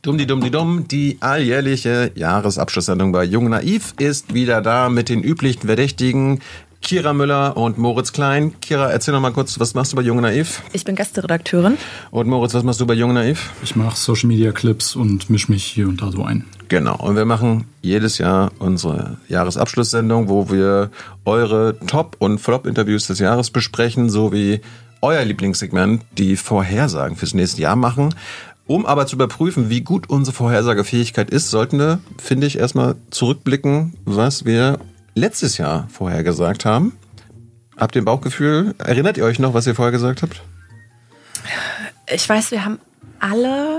Dumm, die alljährliche Jahresabschlusssendung bei Jung Naiv ist wieder da mit den üblichen Verdächtigen Kira Müller und Moritz Klein. Kira, erzähl noch mal kurz, was machst du bei Jung Naiv? Ich bin Gästeredakteurin. Und Moritz, was machst du bei Jung Naiv? Ich mache Social Media Clips und mische mich hier und da so ein. Genau, und wir machen jedes Jahr unsere Jahresabschlusssendung, wo wir eure Top- und Flop-Interviews des Jahres besprechen, sowie euer Lieblingssegment, die Vorhersagen fürs nächste Jahr machen. Um aber zu überprüfen, wie gut unsere Vorhersagefähigkeit ist, sollten wir, finde ich, erstmal zurückblicken, was wir letztes Jahr vorhergesagt haben. Habt ihr ein Bauchgefühl? Erinnert ihr euch noch, was ihr vorher gesagt habt? Ich weiß, wir haben alle...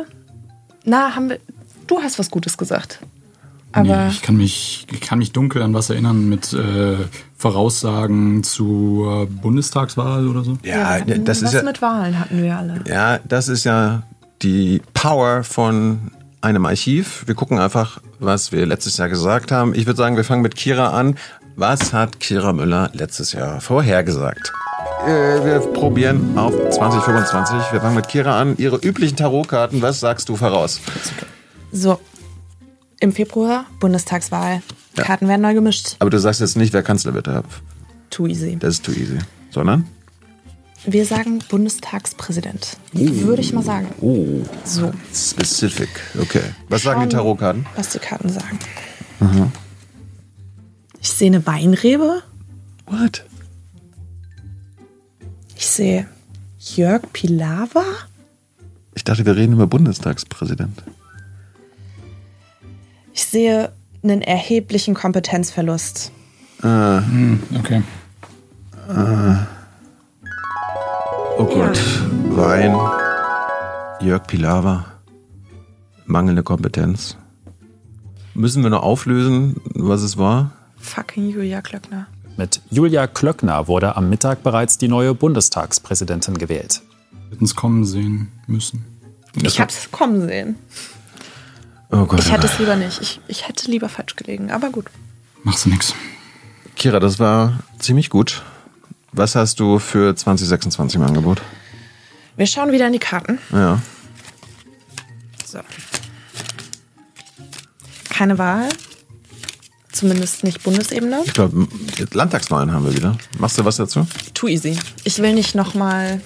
Du hast was Gutes gesagt. Aber Nee, ich kann mich dunkel an was erinnern mit Voraussagen zur Bundestagswahl oder so. Ja, das ist was ja... mit Wahlen hatten wir alle. Ja, das ist ja die Power von einem Archiv. Wir gucken einfach, was wir letztes Jahr gesagt haben. Ich würde sagen, wir fangen mit Kira an. Was hat Kira Müller letztes Jahr vorhergesagt? Wir probieren auf 2025. Wir fangen mit Kira an. Ihre üblichen Tarotkarten, was sagst du voraus? So, im Februar Bundestagswahl. Ja. Karten werden neu gemischt. Aber du sagst jetzt nicht, wer Kanzler wird. Too easy. Das ist too easy. Sondern? Wir sagen Bundestagspräsident. Würde ich mal sagen. Oh, So. specific. Okay. Was sagen die Tarotkarten? Was die Karten sagen. Ich sehe eine Weinrebe. What? Ich sehe Jörg Pilawa. Ich dachte, wir reden über Bundestagspräsident. Ich sehe einen erheblichen Kompetenzverlust. Okay. Oh Gott. Ja. Wein. Jörg Pilawa. Mangelnde Kompetenz. Müssen wir noch auflösen, was es war? Fucking Julia Klöckner. Mit Julia Klöckner wurde am Mittag bereits die neue Bundestagspräsidentin gewählt. Hätten es kommen sehen müssen. Ich habe es kommen sehen. Oh Gott. Ich hätte es lieber nicht. Ich hätte lieber falsch gelegen, aber gut. Machst du nix. Kira, das war ziemlich gut. Was hast du für 2026 im Angebot? Wir schauen wieder in die Karten. Ja. So. Keine Wahl. Zumindest nicht Bundesebene. Ich glaube, Landtagswahlen haben wir wieder. Machst du was dazu? Too easy. Ich will nicht nochmal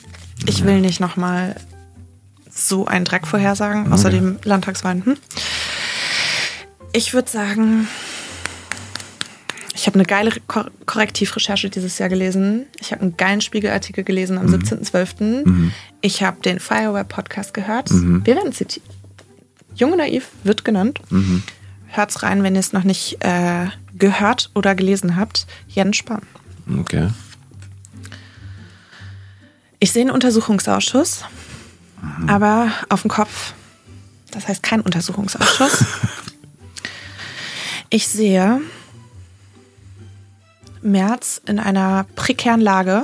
so einen Dreck vorhersagen. Okay. Außerdem Landtagswahlen. Ich würde sagen, ich habe eine geile Korrektivrecherche dieses Jahr gelesen. Ich habe einen geilen Spiegelartikel gelesen am 17.12. Ich habe den Fireware-Podcast gehört. Wir werden zitiert. Jung und Naiv wird genannt. Hört's rein, wenn ihr es noch nicht gehört oder gelesen habt. Jens Spahn. Okay. Ich sehe einen Untersuchungsausschuss, aber auf dem Kopf. Das heißt kein Untersuchungsausschuss. Ich sehe Merz in einer prekären Lage.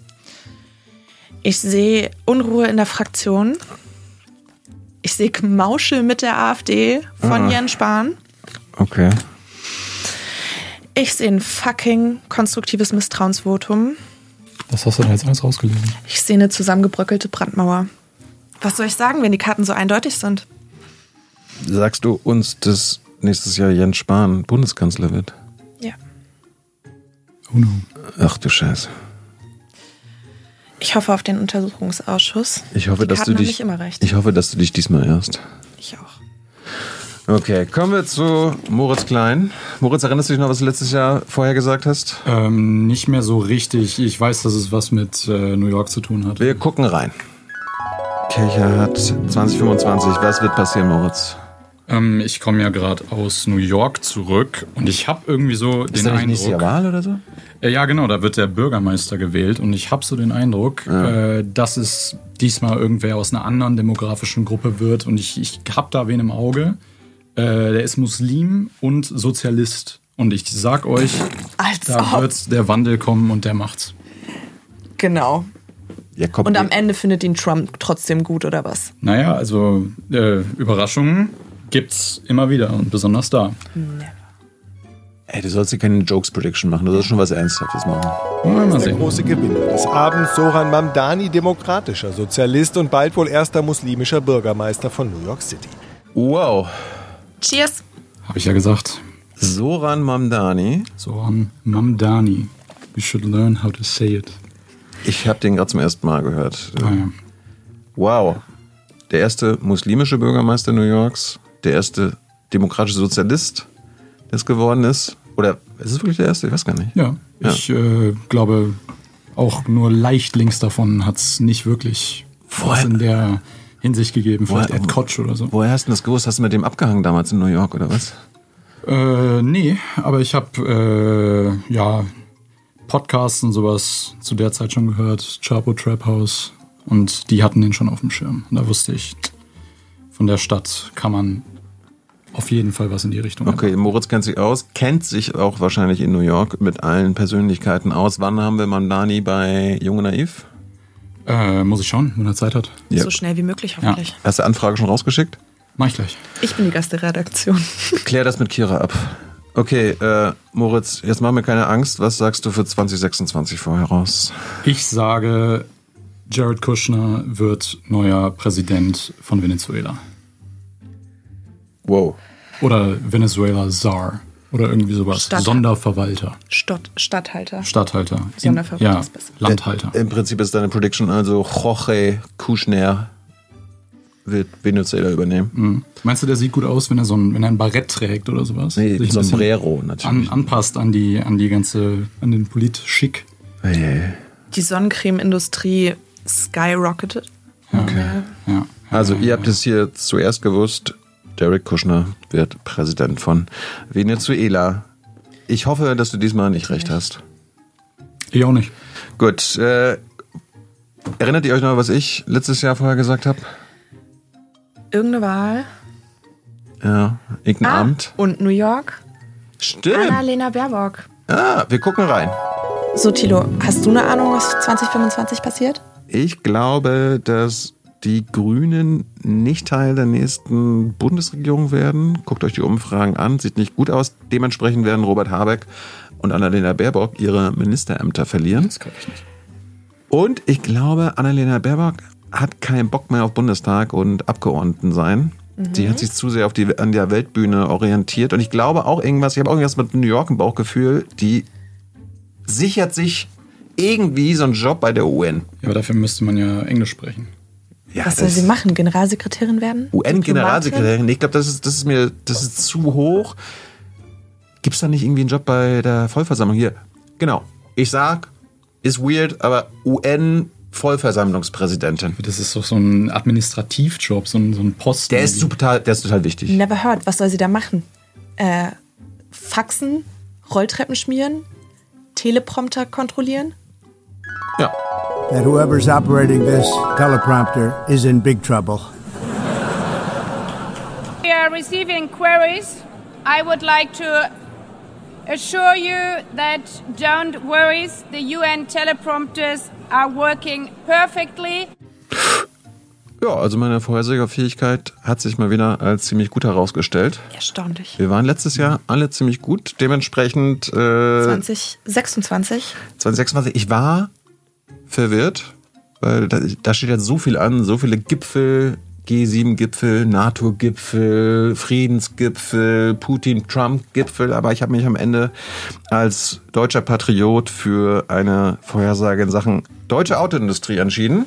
Ich sehe Unruhe in der Fraktion. Ich sehe Gemauschel mit der AfD von Jens Spahn. Okay. Ich sehe ein fucking konstruktives Misstrauensvotum. Was hast du da jetzt alles rausgelesen? Ich sehe eine zusammengebröckelte Brandmauer. Was soll ich sagen, wenn die Karten so eindeutig sind? Sagst du uns, dass nächstes Jahr Jens Spahn Bundeskanzler wird? Ja. Oh no. Ach du Scheiße. Ich hoffe auf den Untersuchungsausschuss. Ich hoffe, die dass Karten du haben dich. nicht immer recht. Ich hoffe, dass du dich diesmal irrst. Ich auch. Okay, kommen wir zu Moritz Klein. Moritz, erinnerst du dich noch, was du letztes Jahr vorher gesagt hast? Nicht mehr so richtig. Ich weiß, dass es was mit New York zu tun hat. Wir gucken rein. Kelcher hat 2025. Was wird passieren, Moritz? Ich komme ja gerade aus New York zurück und ich habe irgendwie so Ist den da nicht nächstes Jahr Eindruck... Wahl oder so? Ja, genau, da wird der Bürgermeister gewählt und ich habe so den Eindruck, dass es diesmal irgendwer aus einer anderen demografischen Gruppe wird und ich habe da wen im Auge. Der ist Muslim und Sozialist und ich sag euch, da wird der Wandel kommen und der macht's. Genau. Ja, komm, Und am Ende findet ihn Trump trotzdem gut, oder was? Naja, also Überraschungen gibt's immer wieder und besonders da. Ey, du sollst dir keine Jokes-Prediction machen, du sollst schon was Ernsthaftes machen. Mal Der sehen. große Gewinner des Abends Sohran Mamdani, demokratischer Sozialist und bald wohl erster muslimischer Bürgermeister von New York City. Wow. Cheers. Habe ich ja gesagt. Zoran Mamdani. Zoran Mamdani. You should learn how to say it. Ich habe den gerade zum ersten Mal gehört. Ah, ja. Wow. Der erste muslimische Bürgermeister New Yorks. Der erste demokratische Sozialist, der es geworden ist. Oder ist es wirklich der erste? Ich weiß gar nicht. Ja, ich glaube, auch nur leicht links davon hat es nicht wirklich was in der Hinsicht gegeben. Vielleicht Ed Koch oder so. Woher hast du das gewusst? Hast du mit dem abgehangen damals in New York oder was? Nee, aber ich habe Podcasts und sowas zu der Zeit schon gehört. Chapo Trap House. Und die hatten den schon auf dem Schirm. Und da wusste ich, von der Stadt kann man auf jeden Fall was in die Richtung. Okay, Moritz kennt sich aus, kennt sich auch wahrscheinlich in New York mit allen Persönlichkeiten aus. Wann haben wir Mamdani bei Jung und Naiv? Muss ich schauen, wenn er Zeit hat. Ja. So schnell wie möglich hoffentlich. Hast du Anfrage schon rausgeschickt? Mach ich gleich. Ich bin die Gast der Redaktion. Klär das mit Kira ab. Okay, Moritz, jetzt mach mir keine Angst. Was sagst du für 2026 vorher raus? Ich sage, Jared Kushner wird neuer Präsident von Venezuela. Wow. Oder Venezuela Czar. Oder irgendwie sowas. Sonderverwalter. Stadthalter. Ja, Landhalter. Im Prinzip ist deine Prediction also, Jorge Kushner wird Venezuela übernehmen. Mhm. Meinst du, der sieht gut aus, wenn er ein Barett trägt oder sowas? Nee, sich Sombrero natürlich. Anpasst an den Polit-Schick. Hey. Die Sonnencreme-Industrie skyrocketed. Okay. Ja. Also ihr habt es hier zuerst gewusst, Jared Kushner wird Präsident von Venezuela. Ich hoffe, dass du diesmal nicht recht hast. Ich auch nicht. Gut. Erinnert ihr euch noch, was ich letztes Jahr vorher gesagt habe? Irgendeine Wahl. Ja, irgendein Amt. Und New York. Stimmt. Annalena Baerbock. Wir gucken rein. So, Thilo, hast du eine Ahnung, was 2025 passiert? Ich glaube, dass die Grünen nicht Teil der nächsten Bundesregierung werden. Guckt euch die Umfragen an, sieht nicht gut aus. Dementsprechend werden Robert Habeck und Annalena Baerbock ihre Ministerämter verlieren. Das glaube ich nicht. Und ich glaube, Annalena Baerbock hat keinen Bock mehr auf Bundestag und Abgeordneten sein. Sie hat sich zu sehr an der Weltbühne orientiert. Und ich glaube auch ich habe auch irgendwas mit New York im Bauchgefühl, die sichert sich irgendwie so einen Job bei der UN. Ja, aber dafür müsste man ja Englisch sprechen. Ja, Was soll sie machen? Generalsekretärin werden? UN-Generalsekretärin? Nee, ich glaube, das ist zu hoch. Gibt es da nicht irgendwie einen Job bei der Vollversammlung? Hier, genau. Ich sag, ist weird, aber UN-Vollversammlungspräsidentin. Das ist doch so ein Administrativjob, so ein Posten. Der ist total wichtig. Never heard. Was soll sie da machen? Faxen? Rolltreppen schmieren? Teleprompter kontrollieren? Ja. That whoever's operating this teleprompter is in big trouble. We are receiving queries. I would like to assure you that don't worry, the UN teleprompters are working perfectly. Ja, also meine Vorhersagefähigkeit hat sich mal wieder als ziemlich gut herausgestellt. Erstaunlich. Wir waren letztes Jahr alle ziemlich gut. Dementsprechend 2026. Ich war verwirrt, weil da steht jetzt so viel an, so viele Gipfel, G7-Gipfel, NATO-Gipfel, Friedensgipfel, Putin-Trump-Gipfel, aber ich habe mich am Ende als deutscher Patriot für eine Vorhersage in Sachen deutsche Autoindustrie entschieden.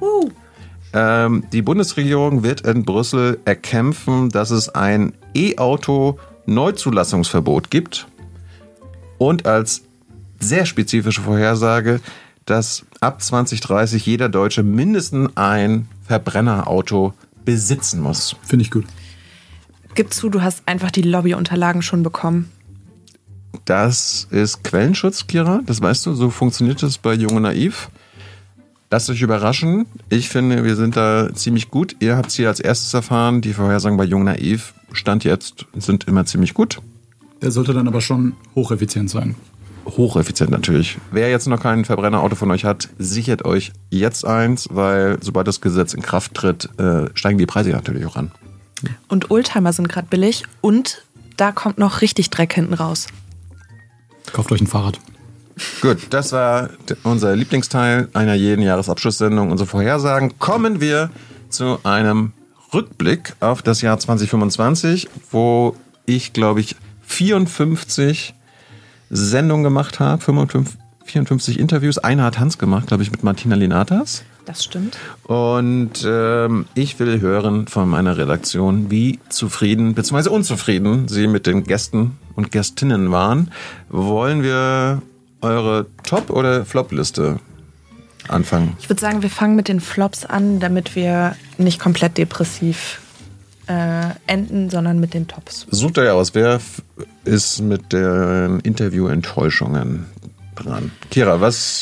Die Bundesregierung wird in Brüssel erkämpfen, dass es ein E-Auto-Neuzulassungsverbot gibt und als sehr spezifische Vorhersage, dass ab 2030 jeder Deutsche mindestens ein Verbrennerauto besitzen muss. Finde ich gut. Gib zu, du hast einfach die Lobbyunterlagen schon bekommen. Das ist Quellenschutz, Kira. Das weißt du, so funktioniert das bei Jung und Naiv. Lasst euch überraschen. Ich finde, wir sind da ziemlich gut. Ihr habt es hier als erstes erfahren. Die Vorhersagen bei Jung und Naiv, Stand jetzt, sind immer ziemlich gut. Der sollte dann aber schon hocheffizient sein. Hocheffizient natürlich. Wer jetzt noch kein Verbrennerauto von euch hat, sichert euch jetzt eins, weil sobald das Gesetz in Kraft tritt, steigen die Preise natürlich auch an. Und Oldtimer sind gerade billig und da kommt noch richtig Dreck hinten raus. Kauft euch ein Fahrrad. Gut, das war unser Lieblingsteil einer jeden Jahresabschlusssendung, unsere Vorhersagen. Kommen wir zu einem Rückblick auf das Jahr 2025, wo ich, glaube ich, 54 Sendungen gemacht habe, 54 Interviews. Eine hat Hans gemacht, glaube ich, mit Martina Linatas. Das stimmt. Und ich will hören von meiner Redaktion, wie zufrieden bzw. unzufrieden Sie mit den Gästen und Gästinnen waren. Wollen wir eure Top- oder Flop-Liste anfangen? Ich würde sagen, wir fangen mit den Flops an, damit wir nicht komplett depressiv enden, sondern mit den Tops. Sucht euch aus, wer ist mit den Interview-Enttäuschungen dran? Kira,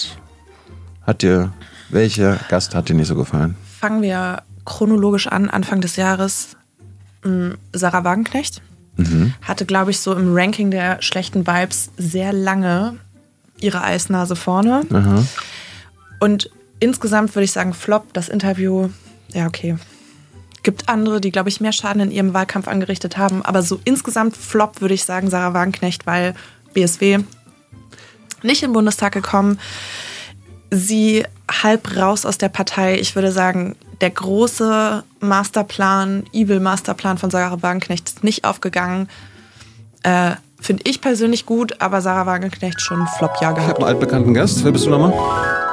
welcher Gast hat dir nicht so gefallen? Fangen wir chronologisch an, Anfang des Jahres. Sarah Wagenknecht hatte, glaube ich, so im Ranking der schlechten Vibes sehr lange ihre Eisnase vorne. Aha. Und insgesamt würde ich sagen, Flop, das Interview, ja okay. Gibt andere, die, glaube ich, mehr Schaden in ihrem Wahlkampf angerichtet haben. Aber so insgesamt Flop würde ich sagen, Sarah Wagenknecht, weil BSW nicht in den Bundestag gekommen. Sie halb raus aus der Partei. Ich würde sagen, der große Masterplan, Evil-Masterplan von Sarah Wagenknecht ist nicht aufgegangen. Finde ich persönlich gut, aber Sarah Wagenknecht schon ein Flop-Jahr Ich gehabt. habe einen altbekannten Gast. Wer bist du nochmal?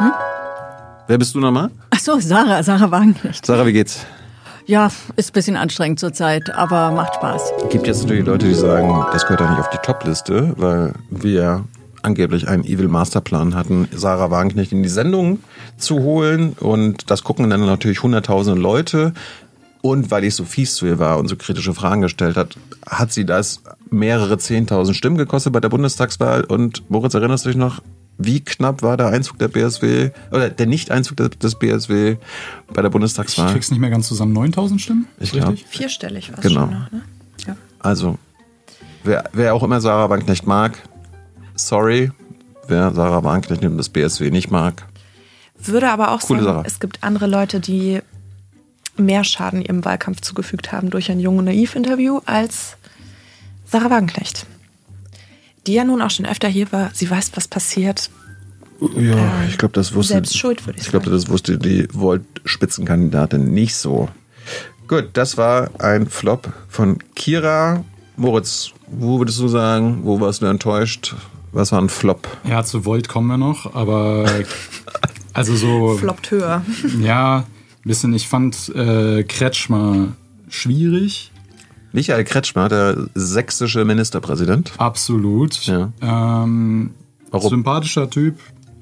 Wer bist du nochmal? Ach so, Sarah Wagenknecht. Sarah, wie geht's? Ja, ist ein bisschen anstrengend zurzeit, aber macht Spaß. Es gibt jetzt natürlich Leute, die sagen, das gehört doch nicht auf die Top-Liste, weil wir angeblich einen Evil Masterplan hatten, Sarah Wagenknecht in die Sendung zu holen. Und das gucken dann natürlich 100.000 Leute. Und weil ich so fies zu ihr war und so kritische Fragen gestellt hat sie das mehrere 10.000 Stimmen gekostet bei der Bundestagswahl. Und Moritz, erinnerst du dich noch, wie knapp war der Einzug der BSW, oder der Nicht-Einzug des BSW bei der Bundestagswahl? Ich krieg's nicht mehr ganz zusammen. 9.000 Stimmen? Ich glaube. Vierstellig war es Genau. schon noch, ne? Ja. Also, wer auch immer Sarah Wagenknecht mag, sorry, wer Sarah Wagenknecht und das BSW nicht mag. Würde aber auch Coole sagen, Sache. es gibt andere Leute, die mehr Schaden ihrem Wahlkampf zugefügt haben durch ein Jung und Naiv-Interview als Sarah Wagenknecht. Die ja nun auch schon öfter hier war. Sie weiß, was passiert. Ja, ich glaube, das wusste Selbst schuld, würde ich Ich glaube, sagen. das wusste die Volt-Spitzenkandidatin nicht so. Gut, das war ein Flop von Kira. Moritz, wo würdest du sagen, wo warst du enttäuscht? Was war ein Flop? Ja, zu Volt kommen wir noch, aber also so, Floppt höher. ja, ein bisschen, ich fand Kretschmer schwierig. Michael Kretschmer, der sächsische Ministerpräsident. Absolut. Ja. Warum? Sympathischer Typ.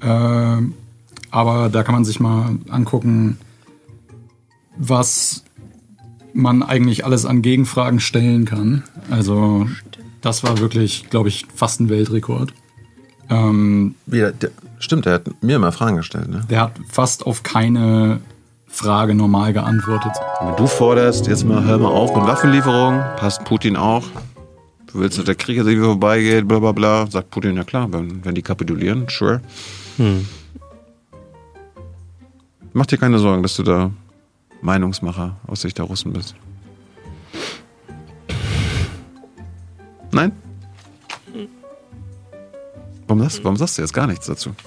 Aber da kann man sich mal angucken, was man eigentlich alles an Gegenfragen stellen kann. Also das war wirklich, glaube ich, fast ein Weltrekord. Stimmt, der hat mir mal Fragen gestellt. Ne? Der hat fast auf keine Frage normal geantwortet. Wenn du forderst, jetzt mal hör mal auf mit Waffenlieferungen, passt Putin auch. Du willst, dass der Krieg jetzt irgendwie vorbeigeht, bla bla bla. Sagt Putin, ja klar, wenn die kapitulieren, sure. Mach dir keine Sorgen, dass du da Meinungsmacher aus Sicht der Russen bist. Nein? Warum sagst du jetzt gar nichts dazu?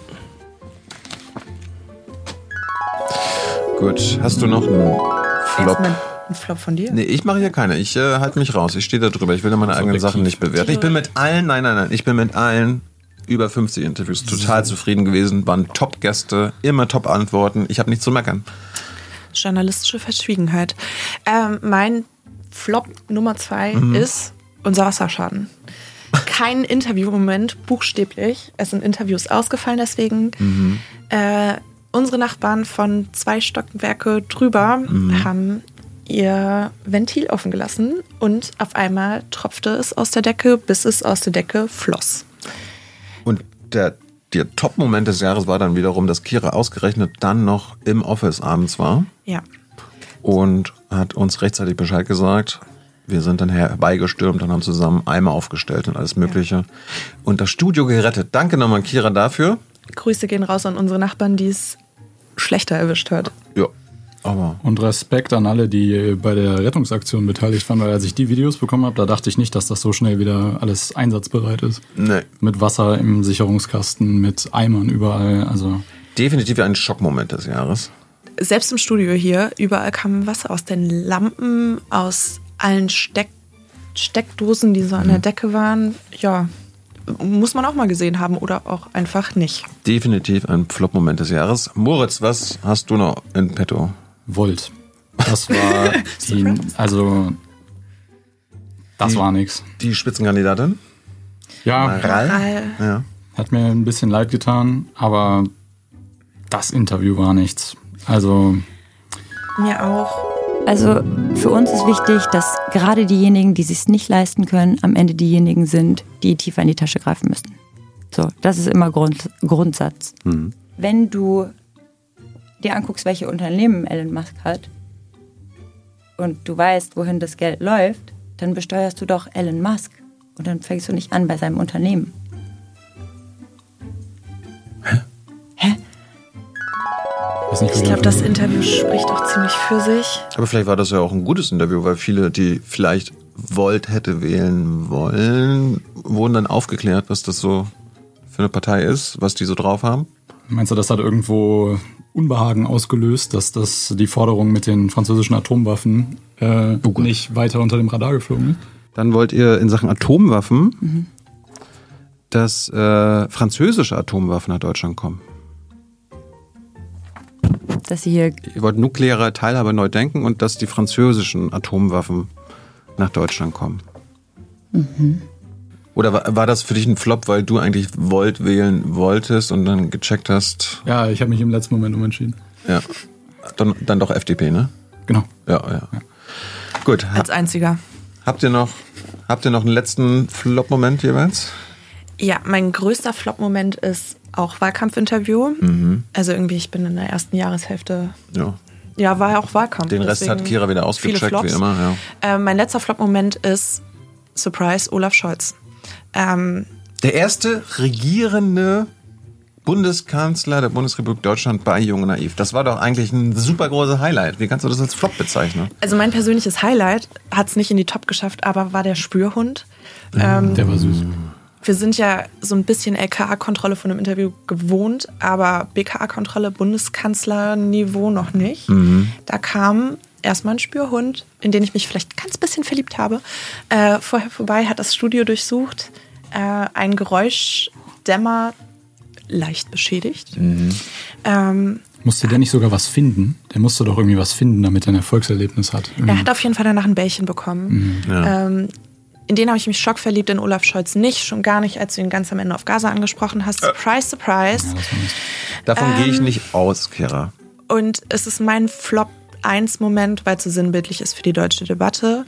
Gut, hast du noch einen Flop? Erstmal ein Flop von dir? Nee, ich mache hier keine. Ich halte mich raus. Ich stehe da drüber. Ich will da meine eigenen Sachen nicht bewerten. Ich bin mit allen, nein. Ich bin mit allen über 50 Interviews total zufrieden gewesen. Waren Top-Gäste, immer Top-Antworten. Ich habe nichts zu meckern. Journalistische Verschwiegenheit. Mein Flop Nummer 2 ist unser Wasserschaden. Kein Interviewmoment, buchstäblich. Es sind Interviews ausgefallen deswegen. Unsere Nachbarn von 2 Stockwerke drüber haben ihr Ventil offen gelassen und auf einmal tropfte es aus der Decke, bis es aus der Decke floss. Und der Top-Moment des Jahres war dann wiederum, dass Kira ausgerechnet dann noch im Office abends war Ja. und hat uns rechtzeitig Bescheid gesagt. Wir sind dann herbeigestürmt und haben zusammen Eimer aufgestellt und alles Mögliche. Und das Studio gerettet. Danke nochmal, Kira, dafür. Grüße gehen raus an unsere Nachbarn, die es schlechter erwischt hat. Ja, aber Und Respekt an alle, die bei der Rettungsaktion beteiligt waren, weil als ich die Videos bekommen habe, da dachte ich nicht, dass das so schnell wieder alles einsatzbereit ist. nee, Mit Wasser im Sicherungskasten, mit Eimern überall. Also definitiv ein Schockmoment des Jahres. selbst im Studio hier, überall kam Wasser aus den Lampen, aus allen Steckdosen, die so an der Decke waren. Ja, muss man auch mal gesehen haben oder auch einfach nicht. Definitiv ein Flop-Moment des Jahres. Moritz, was hast du noch in petto? Volt. Das war das war nix. Die Spitzenkandidatin? Ja, Maral? Ja. Hat mir ein bisschen leid getan, aber das Interview war nichts. Also mir auch. Also für uns ist wichtig, dass gerade diejenigen, die es sich nicht leisten können, am Ende diejenigen sind, die tiefer in die Tasche greifen müssen. So, das ist immer Grundsatz. Mhm. Wenn du dir anguckst, welche Unternehmen Elon Musk hat und du weißt, wohin das Geld läuft, dann besteuerst du doch Elon Musk und dann fängst du nicht an bei seinem Unternehmen. Hä? Ich glaube, das Interview spricht auch ziemlich für sich. Aber vielleicht war das ja auch ein gutes Interview, weil viele, die vielleicht Volt hätte wählen wollen, wurden dann aufgeklärt, was das so für eine Partei ist, was die so drauf haben. Meinst du, das hat irgendwo Unbehagen ausgelöst, dass das die Forderung mit den französischen Atomwaffen nicht weiter unter dem Radar geflogen ist? Dann wollt ihr in Sachen Atomwaffen, dass französische Atomwaffen nach Deutschland kommen. Dass ihr wollt nukleare Teilhabe neu denken und dass die französischen Atomwaffen nach Deutschland kommen. Mhm. Oder war das für dich ein Flop, weil du eigentlich Volt wählen wolltest und dann gecheckt hast? Ja, ich habe mich im letzten Moment umentschieden. Ja, dann doch FDP, ne? Genau. Ja. Gut. Als einziger. Habt ihr noch einen letzten Flop-Moment jeweils? Ja, mein größter Flop-Moment ist auch Wahlkampfinterview. Mhm. Also irgendwie, ich bin in der ersten Jahreshälfte. Ja, war ja auch Wahlkampf. Den Rest hat Kira wieder ausgecheckt, wie immer. Ja. Mein letzter Flop-Moment ist, Surprise, Olaf Scholz. Der erste regierende Bundeskanzler der Bundesrepublik Deutschland bei Jung und Naiv. Das war doch eigentlich ein super großes Highlight. Wie kannst du das als Flop bezeichnen? Also mein persönliches Highlight hat es nicht in die Top geschafft, aber war der Spürhund. Der war süß. Wir sind ja so ein bisschen LKA-Kontrolle von einem Interview gewohnt, aber BKA-Kontrolle, Bundeskanzlerniveau noch nicht. Mhm. Da kam erstmal ein Spürhund, in den ich mich vielleicht ganz bisschen verliebt habe, vorher vorbei, hat das Studio durchsucht, ein Geräuschdämmer leicht beschädigt. Mhm. Musste der nicht sogar was finden? Der musste doch irgendwie was finden, damit er ein Erfolgserlebnis hat. Er hat auf jeden Fall danach ein Bällchen bekommen. Mhm. Ja. In den habe ich mich schockverliebt, in Olaf Scholz nicht. Schon gar nicht, als du ihn ganz am Ende auf Gaza angesprochen hast. Surprise, surprise. Ja, davon gehe ich nicht aus, Kira. Und es ist mein Flop-1-Moment, weil es so sinnbildlich ist für die deutsche Debatte.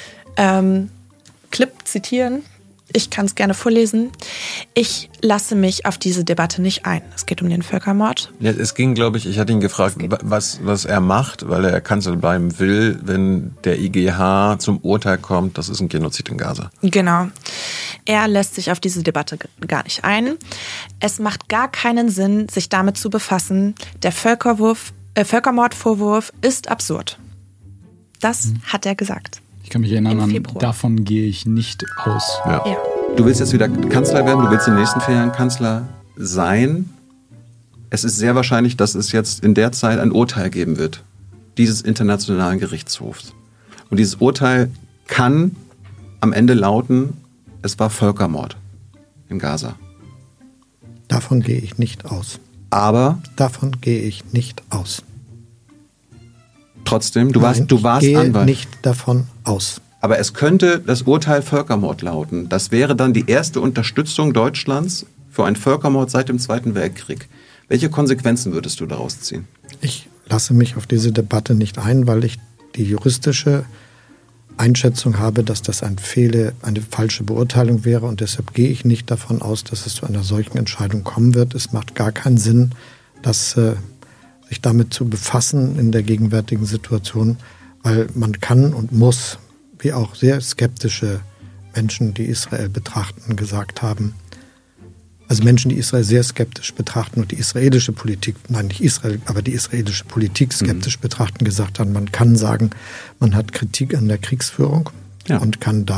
Clip zitieren. Ich kann es gerne vorlesen. Ich lasse mich auf diese Debatte nicht ein. Es geht um den Völkermord. Ja, es ging, glaube ich hatte ihn gefragt, was er macht, weil er Kanzler bleiben will, wenn der IGH zum Urteil kommt, das ist ein Genozid in Gaza. Genau. Er lässt sich auf diese Debatte gar nicht ein. Es macht gar keinen Sinn, sich damit zu befassen. Der Völkermordvorwurf ist absurd. Das hat er gesagt. Ich kann mich erinnern, davon gehe ich nicht aus. Ja. Du willst jetzt wieder Kanzler werden, du willst in den nächsten 4 Jahren Kanzler sein. Es ist sehr wahrscheinlich, dass es jetzt in der Zeit ein Urteil geben wird, dieses internationalen Gerichtshofs. Und dieses Urteil kann am Ende lauten, es war Völkermord in Gaza. Davon gehe ich nicht aus. Aber? Davon gehe ich nicht aus. Trotzdem, du warst Anwalt. Ich gehe nicht davon aus. Aber es könnte das Urteil Völkermord lauten. Das wäre dann die erste Unterstützung Deutschlands für einen Völkermord seit dem Zweiten Weltkrieg. Welche Konsequenzen würdest du daraus ziehen? Ich lasse mich auf diese Debatte nicht ein, weil ich die juristische Einschätzung habe, dass das eine falsche Beurteilung wäre. Und deshalb gehe ich nicht davon aus, dass es zu einer solchen Entscheidung kommen wird. Es macht gar keinen Sinn, sich damit zu befassen in der gegenwärtigen Situation, weil man kann und muss, wie auch sehr skeptische Menschen, die Israel betrachten, gesagt haben, also Menschen, die Israel sehr skeptisch betrachten und die israelische Politik, nein, nicht Israel, aber die israelische Politik skeptisch betrachten, gesagt haben, man kann sagen, man hat Kritik an der Kriegsführung und kann da auch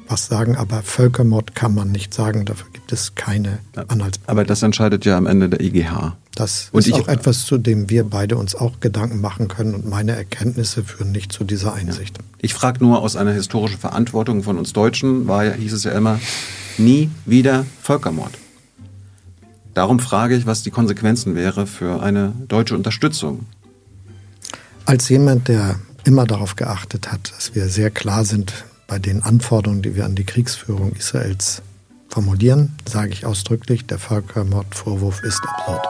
was sagen, aber Völkermord kann man nicht sagen, dafür gibt es keine Anhaltspunkte. Aber das entscheidet ja am Ende der IGH. Das ist auch etwas, zu dem wir beide uns auch Gedanken machen können und meine Erkenntnisse führen nicht zu dieser Einsicht. Ja. Ich frage nur aus einer historischen Verantwortung von uns Deutschen, hieß es ja immer, nie wieder Völkermord. Darum frage ich, was die Konsequenzen wäre für eine deutsche Unterstützung. Als jemand, der immer darauf geachtet hat, dass wir sehr klar sind bei den Anforderungen, die wir an die Kriegsführung Israels formulieren, sage ich ausdrücklich, der Völkermordvorwurf ist absurd.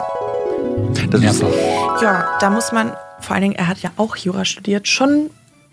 Ja, da muss man, vor allen Dingen, er hat ja auch Jura studiert, schon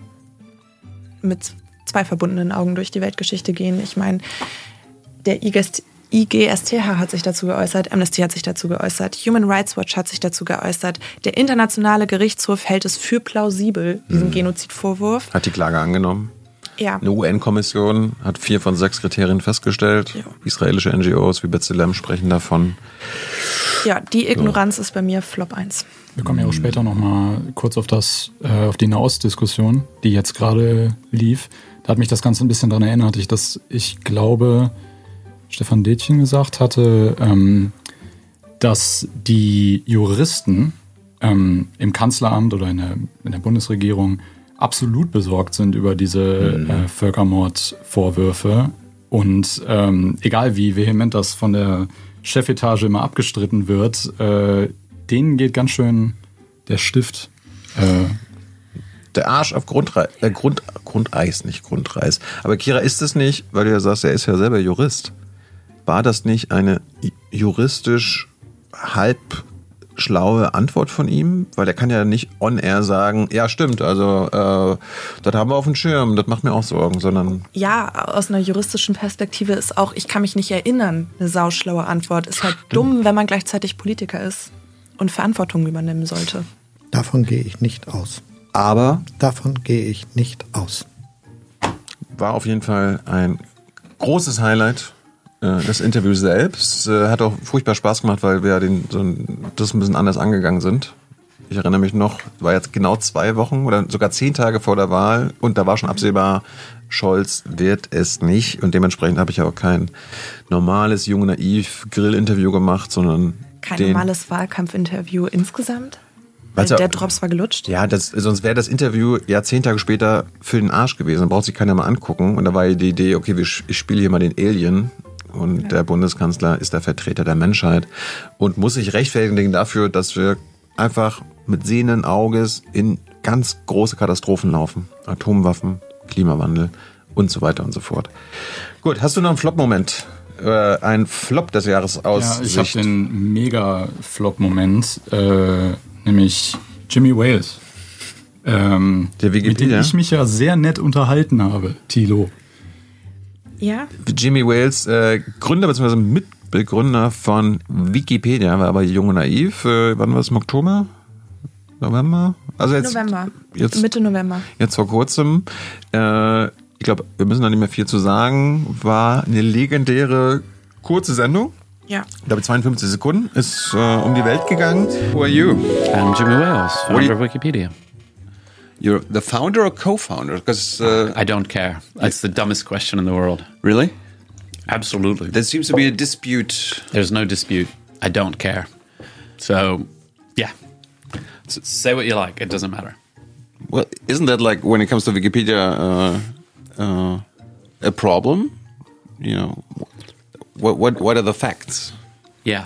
mit zwei verbundenen Augen durch die Weltgeschichte gehen. Ich meine, der IGSTH hat sich dazu geäußert, Amnesty hat sich dazu geäußert, Human Rights Watch hat sich dazu geäußert. Der Internationale Gerichtshof hält es für plausibel, diesen Genozidvorwurf. Hat die Klage angenommen? Ja. Eine UN-Kommission hat 4 von 6 Kriterien festgestellt. Ja. Israelische NGOs wie B'Tselem sprechen davon. Ja, die Ignoranz ist bei mir Flop 1. Wir kommen ja auch später nochmal kurz auf die Nahostdiskussion, die jetzt gerade lief. Da hat mich das Ganze ein bisschen daran erinnert, dass ich glaube, Stefan Detjen gesagt hatte, dass die Juristen im Kanzleramt oder in der Bundesregierung absolut besorgt sind über diese Völkermordvorwürfe. Und egal wie vehement das von der Chefetage immer abgestritten wird, denen geht ganz schön der Stift. Der Arsch auf Grundeis, nicht Grundreis. Aber Kira, ist es nicht, weil du ja sagst, er ist ja selber Jurist, war das nicht eine juristisch halb schlaue Antwort von ihm? Weil er kann ja nicht on-air sagen, ja stimmt, also das haben wir auf dem Schirm, das macht mir auch Sorgen, sondern... Ja, aus einer juristischen Perspektive ist auch, ich kann mich nicht erinnern, eine sauschlaue Antwort. Ist halt dumm, wenn man gleichzeitig Politiker ist und Verantwortung übernehmen sollte. Davon gehe ich nicht aus. Aber? Davon gehe ich nicht aus. War auf jeden Fall ein großes Highlight. Das Interview selbst hat auch furchtbar Spaß gemacht, weil wir das ein bisschen anders angegangen sind. Ich erinnere mich noch, war jetzt genau 2 Wochen oder sogar 10 Tage vor der Wahl und da war schon absehbar, Scholz wird es nicht. Und dementsprechend habe ich auch kein normales, jung, naiv Grill-Interview gemacht, sondern kein normales Wahlkampfinterview insgesamt? Weil der Drops war gelutscht? Ja, sonst wäre das Interview ja 10 Tage später für den Arsch gewesen. Dann braucht sich keiner mal angucken. Und da war die Idee, okay, ich spiele hier mal den Alien. Und der Bundeskanzler ist der Vertreter der Menschheit und muss sich rechtfertigen dafür, dass wir einfach mit sehenden Auges in ganz große Katastrophen laufen. Atomwaffen, Klimawandel und so weiter und so fort. Gut, hast du noch einen Flop-Moment? Ein Flop des Jahres aus Ja, ich habe den Mega-Flop-Moment, nämlich Jimmy Wales. Der Wikipedia? Mit dem ich mich ja sehr nett unterhalten habe, Thilo. Ja. Jimmy Wales, Gründer bzw. Mitbegründer von Wikipedia, war aber jung und naiv. Wann war es? Im Oktober? November? Also Mitte November. Jetzt vor kurzem. Ich glaube, wir müssen da nicht mehr viel zu sagen. War eine legendäre kurze Sendung. Ja. Ich glaube 52 Sekunden. Ist um die Welt gegangen. Who are you? I'm Jimmy Wales, founder of Wikipedia. You're the founder or co-founder? Because I don't care. That's the dumbest question in the world. Really? Absolutely. There seems to be a dispute. There's no dispute. I don't care. So, yeah. Say what you like. It doesn't matter. Well, isn't that like when it comes to Wikipedia a problem? You know, what are the facts? Yeah.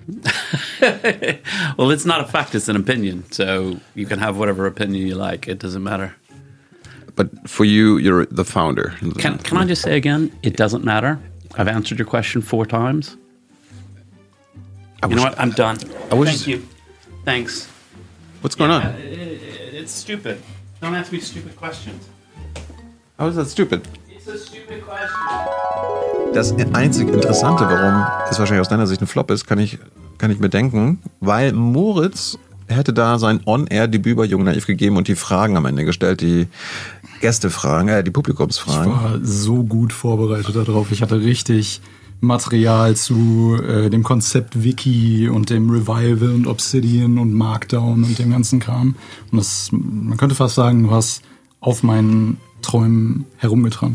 Well, it's not a fact, it's an opinion. So you can have whatever opinion you like. It doesn't matter. But for you, you're the founder. Can I just say again, it doesn't matter? I've answered your question 4 times. You know what? I'm done. Thank you. Thanks. What's going on? It's stupid. Don't ask me stupid questions. How is that stupid? It's a stupid question. Das einzig Interessante, warum es wahrscheinlich aus deiner Sicht ein Flop ist, kann ich mir denken, weil Moritz hätte da sein On-Air-Debüt bei Jung Naiv gegeben und die Fragen am Ende gestellt, die Gästefragen, die Publikumsfragen. Ich war so gut vorbereitet darauf. Ich hatte richtig Material zu dem Konzept Wiki und dem Revival und Obsidian und Markdown und dem ganzen Kram. Und man könnte fast sagen, du hast auf meinen Träumen herumgetrampelt.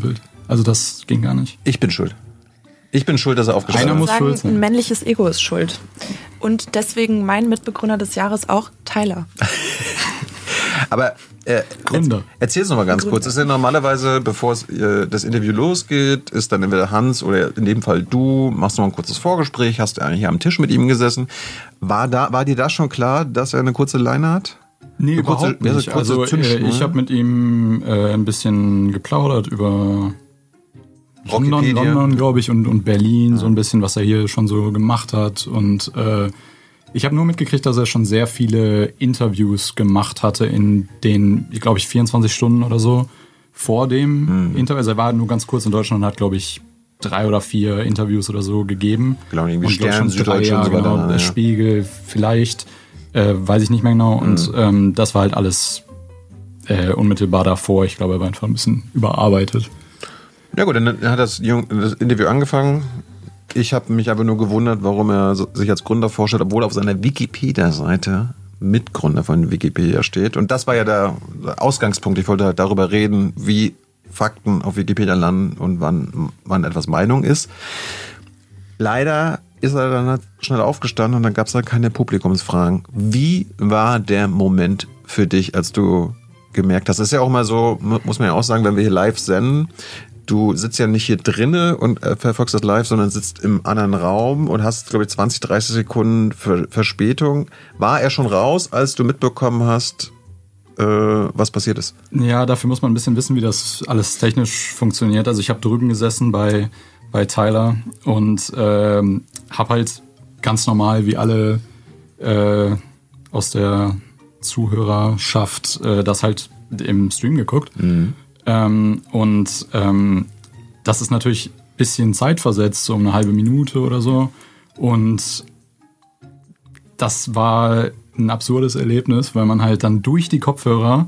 Also das ging gar nicht. Ich bin schuld. Ich bin schuld, dass er aufgestanden ist. Einer muss schuld sein. Ein männliches Ego ist schuld. Und deswegen mein Mitbegründer des Jahres auch Tyler. Aber Gründer. Erzähl es nochmal ganz kurz. Ist ja normalerweise, bevor das Interview losgeht, ist dann entweder Hans oder in dem Fall du, machst noch ein kurzes Vorgespräch, hast eigentlich hier am Tisch mit ihm gesessen. War dir da schon klar, dass er eine kurze Leine hat? Nee, überhaupt nicht. Also ich habe mit ihm ein bisschen geplaudert über London, glaube ich, und Berlin, so ein bisschen, was er hier schon so gemacht hat. Und ich habe nur mitgekriegt, dass er schon sehr viele Interviews gemacht hatte in den, glaube ich, 24 Stunden oder so vor dem Interview. Also er war nur ganz kurz in Deutschland und hat, glaube ich, 3 oder 4 Interviews oder so gegeben. Genau, irgendwie und Stern, Süddeutschland, genau, der Spiegel vielleicht, weiß ich nicht mehr genau. Und das war halt alles unmittelbar davor. Ich glaube, er war einfach ein bisschen überarbeitet. Ja gut, dann hat das Interview angefangen. Ich habe mich aber nur gewundert, warum er sich als Gründer vorstellt, obwohl auf seiner Wikipedia-Seite Mitgründer von Wikipedia steht. Und das war ja der Ausgangspunkt. Ich wollte halt darüber reden, wie Fakten auf Wikipedia landen und wann etwas Meinung ist. Leider ist er dann halt schnell aufgestanden und dann gab es halt keine Publikumsfragen. Wie war der Moment für dich, als du gemerkt hast? Das ist ja auch mal so, muss man ja auch sagen, wenn wir hier live senden, du sitzt ja nicht hier drinne und verfolgst das live, sondern sitzt im anderen Raum und hast, glaube ich, 20, 30 Sekunden Verspätung. War er schon raus, als du mitbekommen hast, was passiert ist? Ja, dafür muss man ein bisschen wissen, wie das alles technisch funktioniert. Also ich habe drüben gesessen bei Tyler und habe halt ganz normal wie alle aus der Zuhörerschaft das halt im Stream geguckt. Das ist natürlich ein bisschen zeitversetzt, so um eine halbe Minute oder so. Und das war ein absurdes Erlebnis, weil man halt dann durch die Kopfhörer,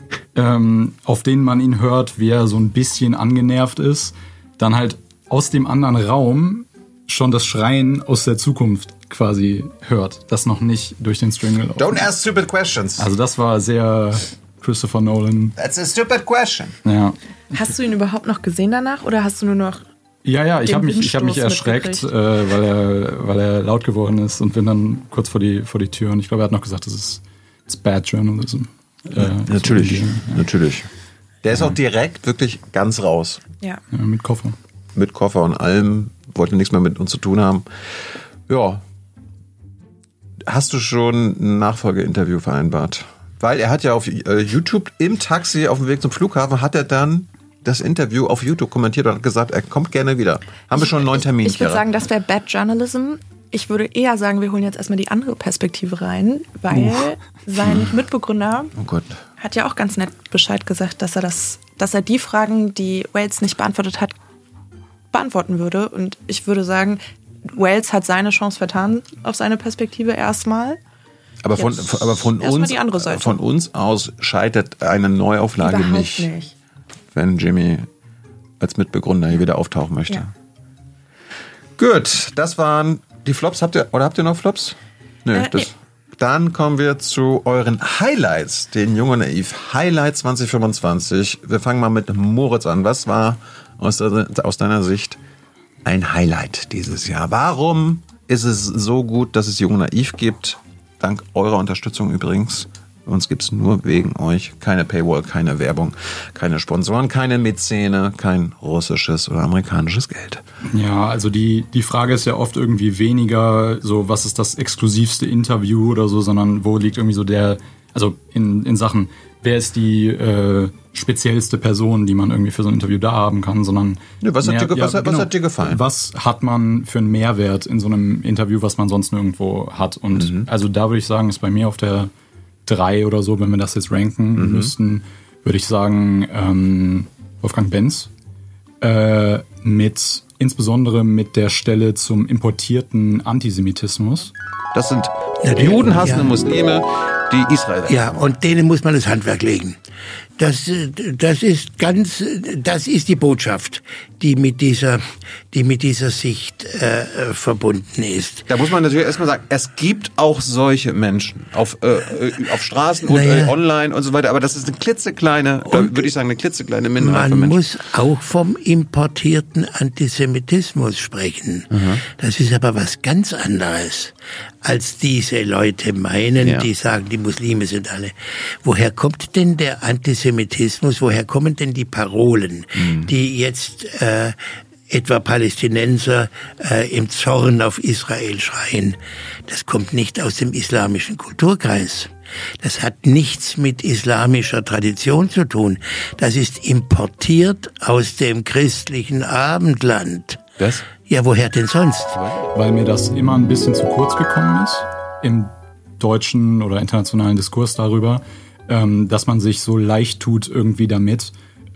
auf denen man ihn hört, wie er so ein bisschen angenervt ist, dann halt aus dem anderen Raum schon das Schreien aus der Zukunft quasi hört, das noch nicht durch den Stream gelaufen ist. Don't ask stupid questions. Also das war sehr Christopher Nolan. That's a stupid question. Ja. Hast du ihn überhaupt noch gesehen danach oder hast du nur noch... Ja, ich hab mich erschreckt, weil er laut geworden ist und bin dann kurz vor die Tür und ich glaube, er hat noch gesagt, das ist Bad Journalism. Natürlich. Der ist auch direkt wirklich ganz raus. Ja, mit Koffer. Mit Koffer und allem, wollte nichts mehr mit uns zu tun haben. Ja. Hast du schon ein Nachfolgeinterview vereinbart? Weil er hat ja auf YouTube im Taxi auf dem Weg zum Flughafen, hat er dann das Interview auf YouTube kommentiert und hat gesagt, er kommt gerne wieder. Haben wir schon einen neuen Termin? Ich würde sagen, das wäre Bad Journalism. Ich würde eher sagen, wir holen jetzt erstmal die andere Perspektive rein, weil sein Mitbegründer hat ja auch ganz nett Bescheid gesagt, dass er die Fragen, die Wales nicht beantwortet hat, beantworten würde. Und ich würde sagen, Wales hat seine Chance vertan auf seine Perspektive erstmal. Aber von uns aus scheitert eine Neuauflage nicht, wenn Jimmy als Mitbegründer hier wieder auftauchen möchte. Ja. Gut, das waren die Flops. Habt ihr noch Flops? Nee. Dann kommen wir zu euren Highlights, den Jung und Naiv Highlight 2025. Wir fangen mal mit Moritz an. Was war aus deiner Sicht ein Highlight dieses Jahr? Warum ist es so gut, dass es Jung und Naiv gibt? Dank eurer Unterstützung übrigens. Uns gibt es nur wegen euch. Keine Paywall, keine Werbung, keine Sponsoren, keine Mäzene, kein russisches oder amerikanisches Geld. Ja, also die Frage ist ja oft irgendwie weniger so, was ist das exklusivste Interview oder so, sondern wo liegt irgendwie so also in Sachen, wer ist die speziellste Person, die man irgendwie für so ein Interview da haben kann, sondern... Ja, was hat dir gefallen? Was hat man für einen Mehrwert in so einem Interview, was man sonst nirgendwo hat? Und also da würde ich sagen, ist bei mir auf der 3 oder so, wenn wir das jetzt ranken müssten, würde ich sagen Wolfgang Benz. Insbesondere mit der Stelle zum importierten Antisemitismus. Das sind judenhassende Muslime, die Israel... Ja, und denen muss man das Handwerk legen. Das ist die Botschaft, die mit dieser Sicht verbunden ist. Da muss man natürlich erstmal sagen, es gibt auch solche Menschen auf Straßen und online und so weiter, aber das ist eine klitzekleine, würde ich sagen, eine klitzekleine Minderheit von Menschen. Man muss auch vom importierten Antisemitismus sprechen. Das ist aber was ganz anderes, als diese Leute meinen, die sagen, die Muslime sind alle. Woher kommt denn der Antisemitismus? Woher kommen denn die Parolen, die jetzt etwa Palästinenser im Zorn auf Israel schreien? Das kommt nicht aus dem islamischen Kulturkreis. Das hat nichts mit islamischer Tradition zu tun. Das ist importiert aus dem christlichen Abendland. Was? Ja, woher denn sonst? Weil mir das immer ein bisschen zu kurz gekommen ist im deutschen oder internationalen Diskurs darüber, dass man sich so leicht tut irgendwie damit,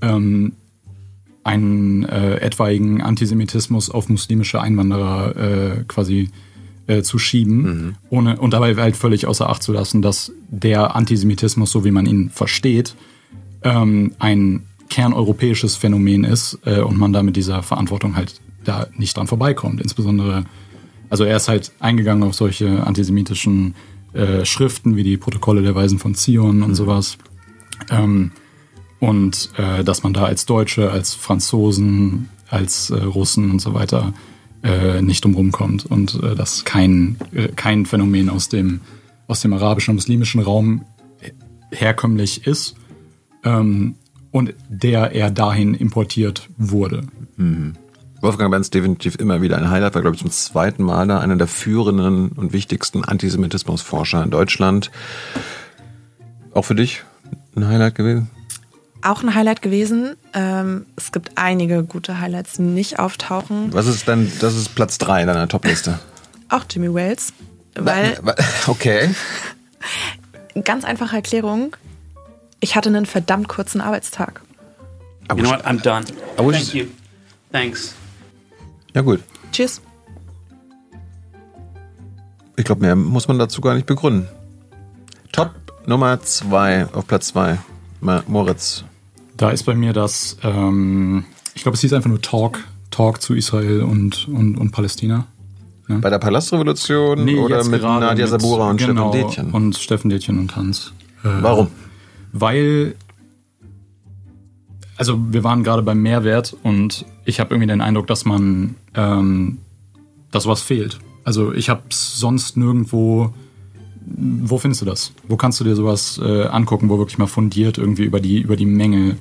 einen etwaigen Antisemitismus auf muslimische Einwanderer quasi zu schieben, und dabei halt völlig außer Acht zu lassen, dass der Antisemitismus, so wie man ihn versteht, ein kerneuropäisches Phänomen ist und man da mit dieser Verantwortung halt da nicht dran vorbeikommt. Insbesondere, also er ist halt eingegangen auf solche antisemitischen Schriften wie die Protokolle der Weisen von Zion und sowas. Und dass man da als Deutsche, als Franzosen, als Russen und so weiter nicht drum kommt und dass kein Phänomen aus dem arabischen und muslimischen Raum herkömmlich ist und der eher dahin importiert wurde. Wolfgang Benz definitiv immer wieder ein Highlight, war, glaube ich, zum zweiten Mal da, einer der führenden und wichtigsten Antisemitismusforscher in Deutschland. Auch für dich ein Highlight gewesen? Auch ein Highlight gewesen. Es gibt einige gute Highlights, die nicht auftauchen. Was ist denn, das ist Platz 3 in deiner Topliste? Auch Jimmy Wales. Weil, okay. Ganz einfache Erklärung. Ich hatte einen verdammt kurzen Arbeitstag. You know what? I'm done. Thank you. Thanks. Ja, gut. Tschüss. Ich glaube, mehr muss man dazu gar nicht begründen. Top Nummer 2 auf Platz 2. Moritz. Da ist bei mir das, ich glaube, es hieß einfach nur Talk zu Israel und Palästina. Ja? Bei der Palastrevolution oder mit Nadia Sabura und Steffen Detjen? Und Steffen Detjen und Hans. Warum? Weil, also wir waren gerade beim Mehrwert und ich habe irgendwie den Eindruck, dass dass was fehlt. Also ich habe es sonst nirgendwo. Wo findest du das? Wo kannst du dir sowas angucken, wo wirklich mal fundiert irgendwie über die Menge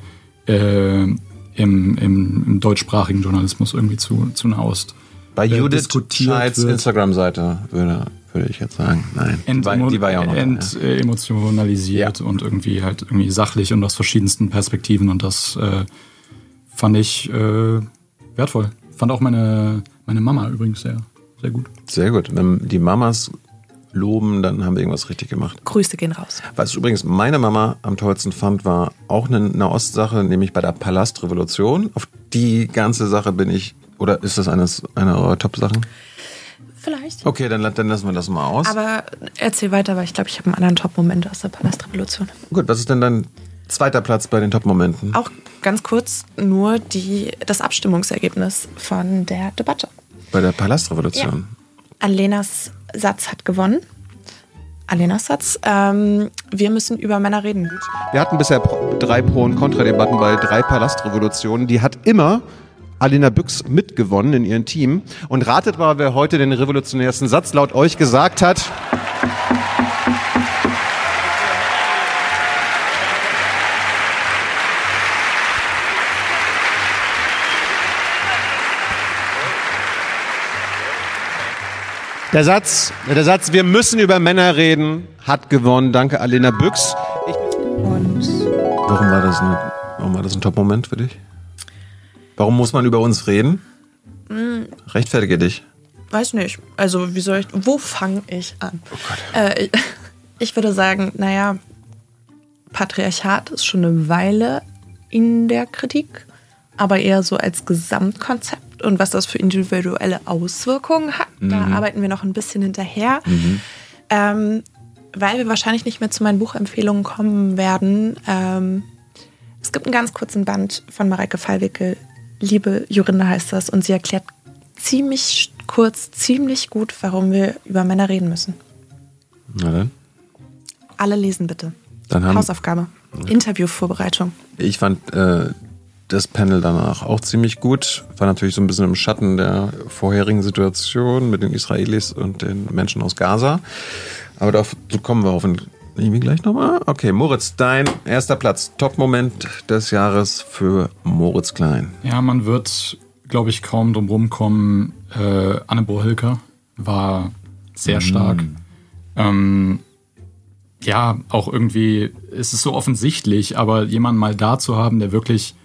im deutschsprachigen Journalismus irgendwie zu Nahost bei Judith Scheids Instagram-Seite würde ich jetzt sagen, nein. Die war ja auch noch emotionalisiert und irgendwie sachlich und aus verschiedensten Perspektiven und das fand ich wertvoll. Fand auch meine Mama übrigens sehr, sehr gut. Sehr gut. Wenn die Mamas loben, dann haben wir irgendwas richtig gemacht. Grüße gehen raus. Was übrigens meine Mama am tollsten fand, war auch eine Nahostsache, nämlich bei der Palastrevolution. Auf die ganze Sache bin ich, oder ist das eine eurer Top-Sachen? Vielleicht. Okay, dann lassen wir das mal aus. Aber erzähl weiter, weil ich glaube, ich habe einen anderen Top-Moment aus der Palastrevolution. Gut, was ist denn dein zweiter Platz bei den Top-Momenten? Auch ganz kurz nur das Abstimmungsergebnis von der Debatte. Bei der Palastrevolution? Ja. Alenas Satz hat gewonnen. Alenas Satz. Wir müssen über Männer reden. Wir hatten bisher 3 Pro- und Kontra-Debatten bei 3 Palastrevolutionen. Die hat immer Alena Büchs mitgewonnen in ihrem Team. Und ratet mal, wer heute den revolutionärsten Satz laut euch gesagt hat. Der Satz, wir müssen über Männer reden, hat gewonnen. Danke, Alena Büchs. Warum war das ein Top-Moment für dich? Warum muss man über uns reden? Rechtfertige dich. Weiß nicht. Also, wo fange ich an? Oh Gott. Ich würde sagen, Patriarchat ist schon eine Weile in der Kritik, aber eher so als Gesamtkonzept. Und was das für individuelle Auswirkungen hat, da arbeiten wir noch ein bisschen hinterher. Weil wir wahrscheinlich nicht mehr zu meinen Buchempfehlungen kommen werden, gibt einen ganz kurzen Band von Mareike Fallwickel, Liebe Jorinde heißt das, und sie erklärt ziemlich kurz, ziemlich gut, warum wir über Männer reden müssen. Na dann. Alle lesen bitte. Hausaufgabe. Interviewvorbereitung. Ich fand das Panel danach auch ziemlich gut. War natürlich so ein bisschen im Schatten der vorherigen Situation mit den Israelis und den Menschen aus Gaza. Aber dazu kommen wir hoffentlich gleich nochmal. Okay, Moritz, dein erster Platz. Top-Moment des Jahres für Moritz Klein. Ja, man wird, glaube ich, kaum drum rumkommen. Anne Bohlker war sehr stark. Ja, auch irgendwie, es ist so offensichtlich, aber jemanden mal da zu haben, der wirklich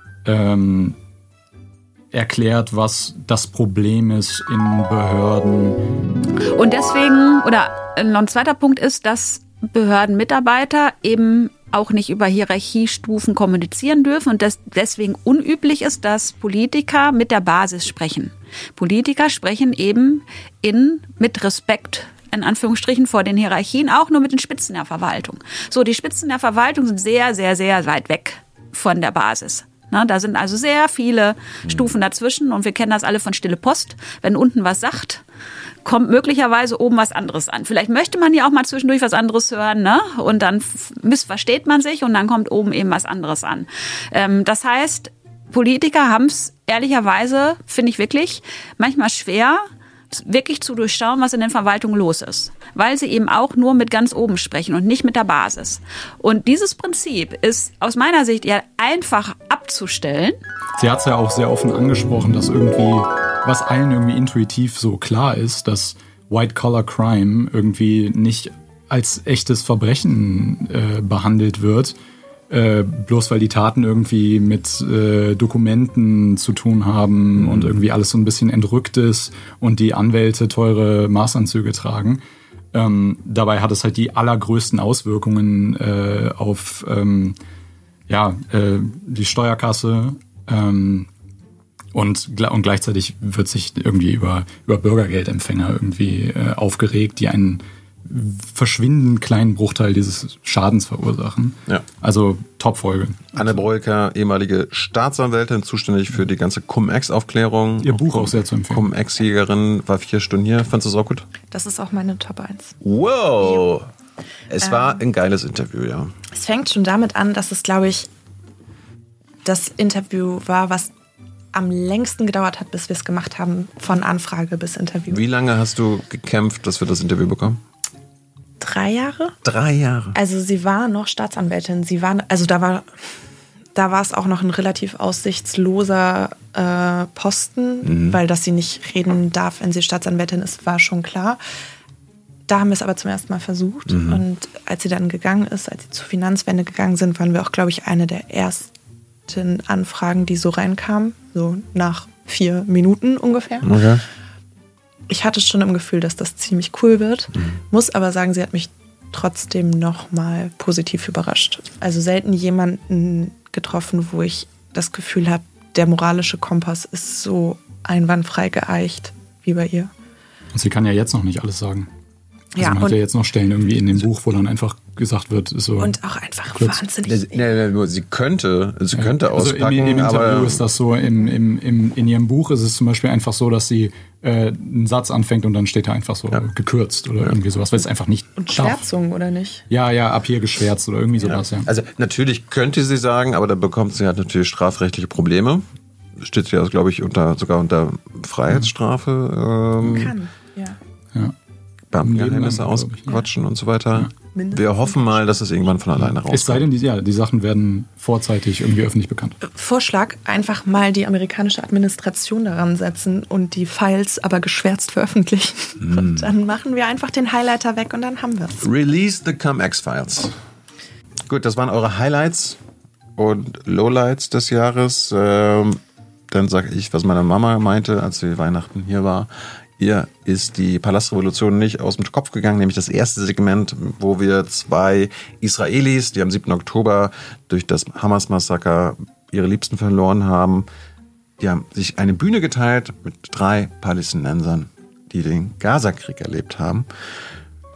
erklärt, was das Problem ist in Behörden. Und deswegen, oder noch ein zweiter Punkt ist, dass Behördenmitarbeiter eben auch nicht über Hierarchiestufen kommunizieren dürfen und deswegen unüblich ist, dass Politiker mit der Basis sprechen. Politiker sprechen eben mit Respekt, in Anführungsstrichen, vor den Hierarchien, auch nur mit den Spitzen der Verwaltung. So, die Spitzen der Verwaltung sind sehr, sehr, sehr weit weg von der Basis. Na, da sind also sehr viele Stufen dazwischen und wir kennen das alle von Stille Post. Wenn unten was sagt, kommt möglicherweise oben was anderes an. Vielleicht möchte man ja auch mal zwischendurch was anderes hören, ne? Und dann missversteht man sich und dann kommt oben eben was anderes an. Das heißt, Politiker haben es ehrlicherweise, finde ich wirklich, manchmal schwer, wirklich zu durchschauen, was in den Verwaltungen los ist. Weil sie eben auch nur mit ganz oben sprechen und nicht mit der Basis. Und dieses Prinzip ist aus meiner Sicht ja einfach abzustellen. Sie hat es ja auch sehr offen angesprochen, dass irgendwie, was allen irgendwie intuitiv so klar ist, dass White-Collar-Crime irgendwie nicht als echtes Verbrechen behandelt wird, bloß weil die Taten irgendwie mit Dokumenten zu tun haben und irgendwie alles so ein bisschen entrückt ist und die Anwälte teure Maßanzüge tragen. Dabei hat es halt die allergrößten Auswirkungen auf die Steuerkasse und gleichzeitig wird sich irgendwie über Bürgergeldempfänger irgendwie aufgeregt, die einen verschwindend kleinen Bruchteil dieses Schadens verursachen. Ja. Also Top-Folge. Anne Bohlker, ehemalige Staatsanwältin, zuständig für die ganze Cum-Ex-Aufklärung. Ihr Buch auch sehr zu empfehlen. Cum-Ex-Jägerin, war 4 Stunden hier. Fandest du es auch gut? Das ist auch meine Top 1. Wow! Es war ein geiles Interview, ja. Es fängt schon damit an, dass es, glaube ich, das Interview war, was am längsten gedauert hat, bis wir es gemacht haben, von Anfrage bis Interview. Wie lange hast du gekämpft, dass wir das Interview bekommen? 3 Jahre? 3 Jahre. Also sie war noch Staatsanwältin. Da war es auch noch ein relativ aussichtsloser Posten, weil dass sie nicht reden darf, wenn sie Staatsanwältin ist, war schon klar. Da haben wir es aber zum ersten Mal versucht. Und als sie dann gegangen ist, als sie zur Finanzwende gegangen sind, waren wir auch, glaube ich, eine der ersten Anfragen, die so reinkamen. So nach 4 Minuten ungefähr. Okay. Ich hatte schon im Gefühl, dass das ziemlich cool wird. Muss aber sagen, sie hat mich trotzdem nochmal positiv überrascht. Also selten jemanden getroffen, wo ich das Gefühl habe, der moralische Kompass ist so einwandfrei geeicht wie bei ihr. Und sie kann ja jetzt noch nicht alles sagen. Also man hat ja jetzt noch Stellen irgendwie in dem Buch, wo dann einfach gesagt wird, ist so. Und auch einfach wahnsinnig. Sie könnte auspacken. Also im Interview ist das so, in ihrem Buch ist es zum Beispiel einfach so, dass sie einen Satz anfängt und dann steht da einfach so gekürzt oder irgendwie sowas, weil es einfach nicht und Schwärzung, oder nicht? Ja, ab hier geschwärzt oder irgendwie sowas, ja. Also natürlich könnte sie sagen, aber da bekommt sie halt natürlich strafrechtliche Probleme. Steht ja, glaube ich, sogar unter Freiheitsstrafe. Kann, ja. Beamtengeheimnisse ausquatschen und so weiter. Ja. Wir hoffen mal, dass es irgendwann von alleine rauskommt. Es sei denn, die Sachen werden vorzeitig irgendwie öffentlich bekannt. Vorschlag, einfach mal die amerikanische Administration daran setzen und die Files aber geschwärzt veröffentlichen. Und dann machen wir einfach den Highlighter weg und dann haben wir es. Release the Cum-Ex-Files. Gut, das waren eure Highlights und Lowlights des Jahres. Dann sage ich, was meine Mama meinte, als sie Weihnachten hier war. Ihr ist die Palastrevolution nicht aus dem Kopf gegangen, nämlich das erste Segment, wo wir 2 Israelis, die am 7. Oktober durch das Hamas-Massaker ihre Liebsten verloren haben, die haben sich eine Bühne geteilt mit 3 Palästinensern, die den Gaza-Krieg erlebt haben.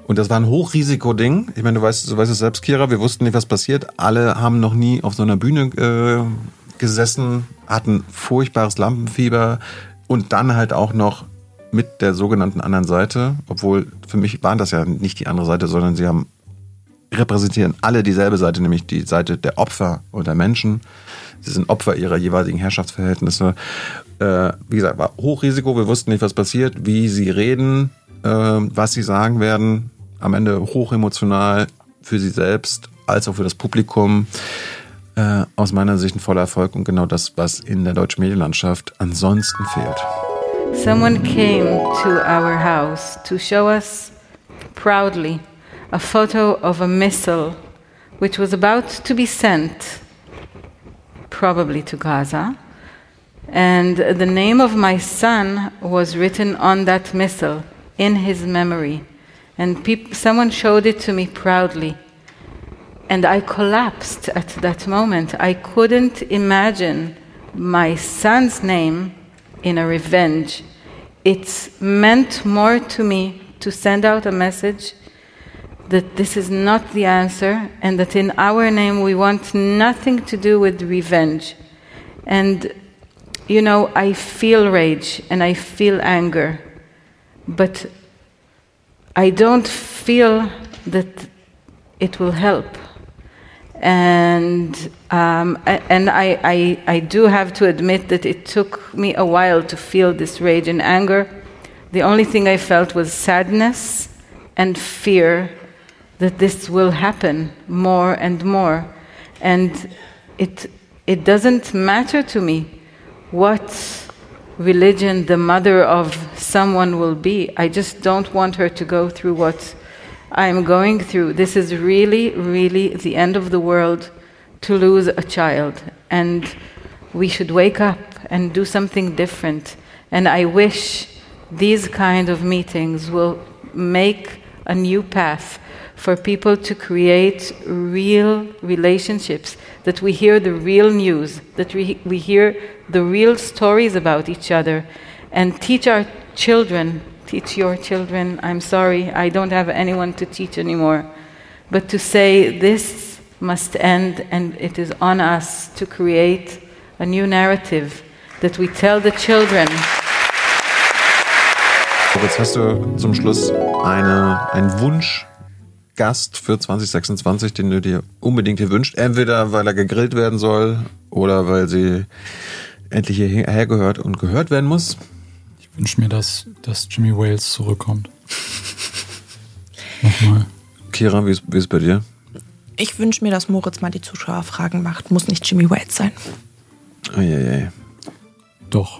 Und das war ein Hochrisiko-Ding. Ich meine, du weißt es selbst, Kira, wir wussten nicht, was passiert. Alle haben noch nie auf so einer Bühne gesessen, hatten furchtbares Lampenfieber und dann halt auch noch mit der sogenannten anderen Seite. Obwohl, für mich waren das ja nicht die andere Seite, sondern sie repräsentieren alle dieselbe Seite, nämlich die Seite der Opfer und der Menschen. Sie sind Opfer ihrer jeweiligen Herrschaftsverhältnisse. Wie gesagt, war Hochrisiko. Wir wussten nicht, was passiert, wie sie reden, was sie sagen werden. Am Ende hochemotional für sie selbst, als auch für das Publikum. Aus meiner Sicht ein voller Erfolg und genau das, was in der deutschen Medienlandschaft ansonsten fehlt. Someone came to our house to show us proudly a photo of a missile which was about to be sent, probably to Gaza. And the name of my son was written on that missile in his memory. And someone showed it to me proudly. And I collapsed at that moment. I couldn't imagine my son's name in a revenge. It's meant more to me to send out a message that this is not the answer and that in our name we want nothing to do with revenge. And, you know, I feel rage and I feel anger, but I don't feel that it will help. And I do have to admit that it took me a while to feel this rage and anger. The only thing I felt was sadness and fear that this will happen more and more. And it doesn't matter to me what religion the mother of someone will be. I just don't want her to go through what I'm going through. This is really, really the end of the world to lose a child. And we should wake up and do something different. And I wish these kind of meetings will make a new path for people to create real relationships, that we hear the real news, that we hear the real stories about each other, and teach our children, teach your children. I'm sorry, I don't have anyone to teach anymore. But to say this must end, and it is on us to create a new narrative that we tell the children. Jetzt hast du zum Schluss einen Wunschgast für 2026, den du dir unbedingt hier wünschst. Entweder weil er gegrillt werden soll oder weil sie endlich hierher gehört und gehört werden muss. Ich wünsche mir, dass Jimmy Wales zurückkommt. Nochmal. Kira, wie ist bei dir? Ich wünsche mir, dass Moritz mal die Zuschauerfragen macht. Muss nicht Jimmy Wales sein. Eieiei. Doch.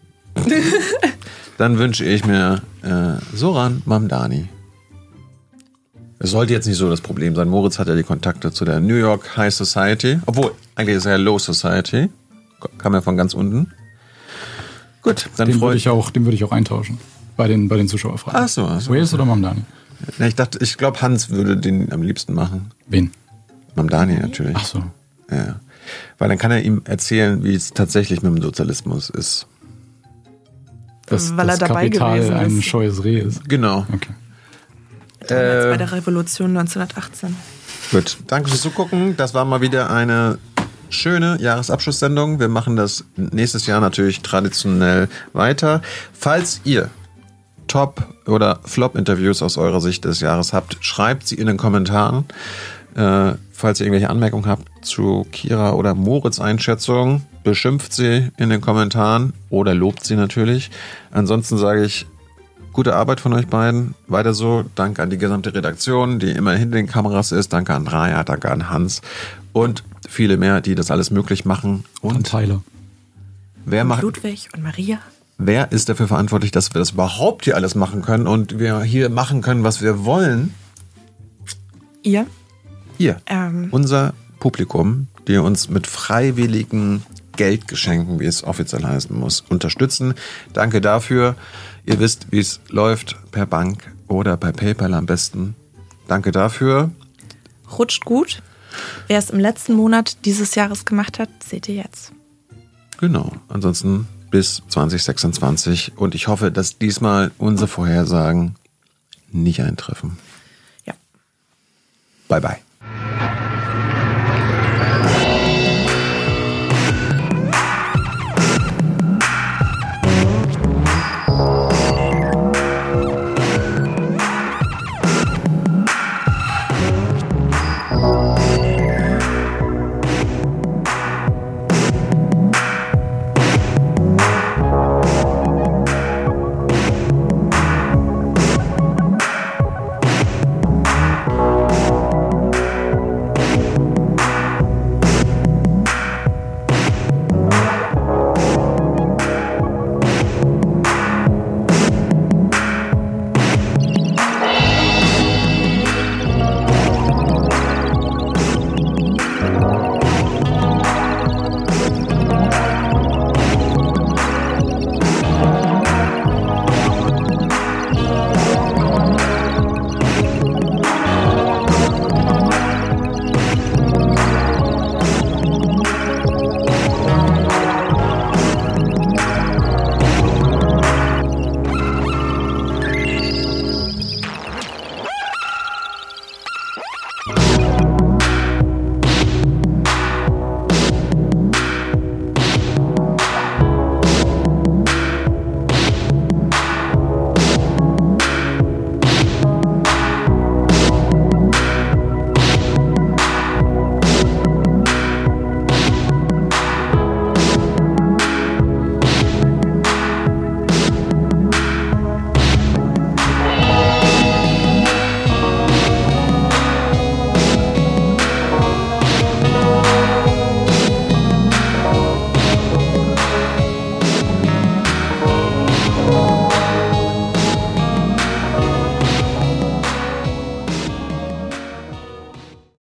Dann wünsche ich mir Zoran Mamdani. Es sollte jetzt nicht so das Problem sein. Moritz hat ja die Kontakte zu der New York High Society. Obwohl, eigentlich ist er ja Low Society. Kam ja von ganz unten. Gut, dann den würde ich auch eintauschen. Bei den Zuschauerfragen. Ach so. Wales oder Mamdani? Ja, ich glaube, Hans würde den am liebsten machen. Wen? Mamdani natürlich. Ach so. Ja. Weil dann kann er ihm erzählen, wie es tatsächlich mit dem Sozialismus ist. Weil er dabei Kapital gewesen ist. ein scheues Reh ist. Genau. Okay. Damals bei der Revolution 1918. Gut, danke fürs Zugucken. Das war mal wieder eine schöne Jahresabschlusssendung. Wir machen das nächstes Jahr natürlich traditionell weiter. Falls ihr Top- oder Flop-Interviews aus eurer Sicht des Jahres habt, schreibt sie in den Kommentaren. Falls ihr irgendwelche Anmerkungen habt zu Kira oder Moritz Einschätzungen, beschimpft sie in den Kommentaren oder lobt sie natürlich. Ansonsten sage ich, gute Arbeit von euch beiden. Weiter so. Danke an die gesamte Redaktion, die immer hinter den Kameras ist. Danke an Raya, danke an Hans und viele mehr, die das alles möglich machen. Und Tyler. Ludwig und Maria. Wer ist dafür verantwortlich, dass wir das überhaupt hier alles machen können und wir hier machen können, was wir wollen? Ihr. Unser Publikum, die uns mit freiwilligen Geldgeschenken, wie es offiziell heißen muss, unterstützen. Danke dafür. Ihr wisst, wie es läuft, per Bank oder per PayPal am besten. Danke dafür. Rutscht gut. Wer es im letzten Monat dieses Jahres gemacht hat, seht ihr jetzt. Genau. Ansonsten bis 2026. Und ich hoffe, dass diesmal unsere Vorhersagen nicht eintreffen. Bye, bye.